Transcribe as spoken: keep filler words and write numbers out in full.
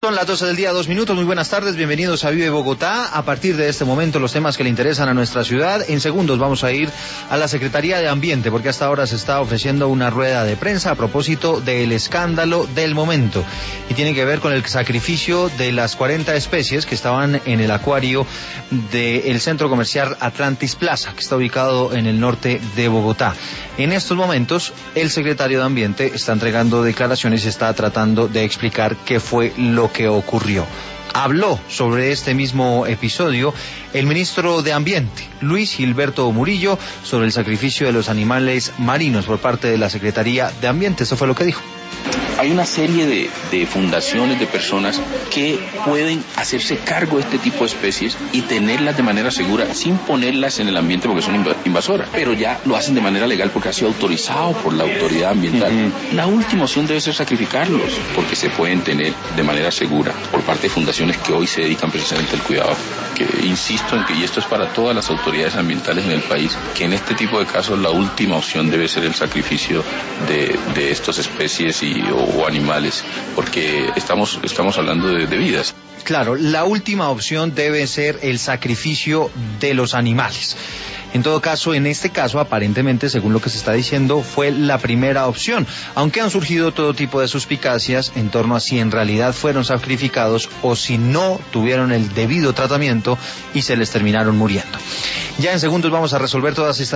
Son las doce del día, dos minutos. Muy buenas tardes, bienvenidos a Vive Bogotá. A partir de este momento, los temas que le interesan a nuestra ciudad. En segundos vamos a ir a la Secretaría de Ambiente, porque hasta ahora se está ofreciendo una rueda de prensa a propósito del escándalo del momento. Y tiene que ver con el sacrificio de las cuarenta especies que estaban en el acuario del centro comercial Atlantis Plaza, que está ubicado en el norte de Bogotá. En estos momentos, el secretario de Ambiente está entregando declaraciones y está tratando de explicar qué fue lo que ocurrió. Habló sobre este mismo episodio el ministro de Ambiente, Luis Gilberto Murillo, sobre el sacrificio de los animales marinos por parte de la Secretaría de Ambiente. Eso fue lo que dijo. Hay una serie de, de fundaciones, de personas que pueden hacerse cargo de este tipo de especies y tenerlas de manera segura sin ponerlas en el ambiente porque son invasoras, pero ya lo hacen de manera legal porque ha sido autorizado por la autoridad ambiental. Uh-huh. La última opción debe ser sacrificarlos porque se pueden tener de manera segura por parte de fundaciones que hoy se dedican precisamente al cuidado. Que insisto en que, y esto es para todas las autoridades ambientales en el país, que en este tipo de casos la última opción debe ser el sacrificio de, de estas especies y o, o animales, porque estamos, estamos hablando de, de vidas. Claro, la última opción debe ser el sacrificio de los animales. En todo caso, en este caso, aparentemente, según lo que se está diciendo, fue la primera opción, aunque han surgido todo tipo de suspicacias en torno a si en realidad fueron sacrificados o si no tuvieron el debido tratamiento y se les terminaron muriendo. Ya en segundos vamos a resolver todas estas